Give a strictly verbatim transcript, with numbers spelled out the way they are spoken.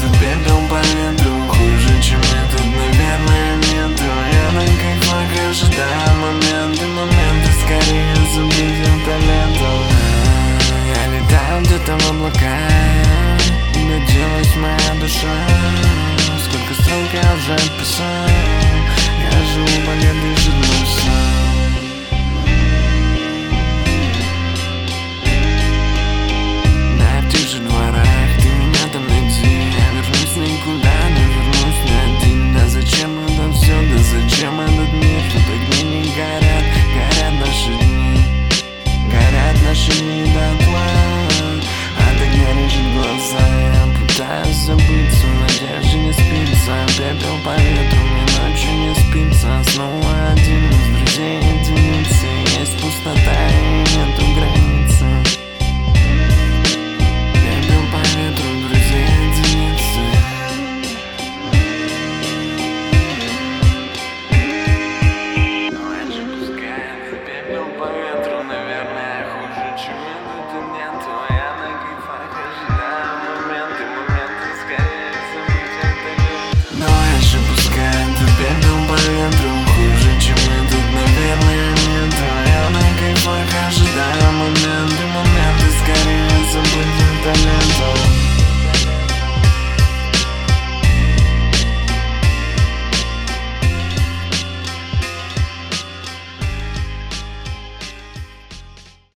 этот пепел по ветру. Хуже, чем этот, наверное, нету. Я на как флаг ожидаю моменты, моменты скорее забыть это лето. Я летаю где-то в облаках, доделась моя душа. Сколько строк я уже писал, я живу победой жирным сном. На тех же дворах ты меня там найди. Я вернусь никуда, не вернусь ни один. Да зачем это все, да зачем этот мир? Тут огни не горят, горят наши дни. Горят наши дни дотла. От огня режет глаза, я пытаюсь забыться, в надежде не спится. Пепел по ветру.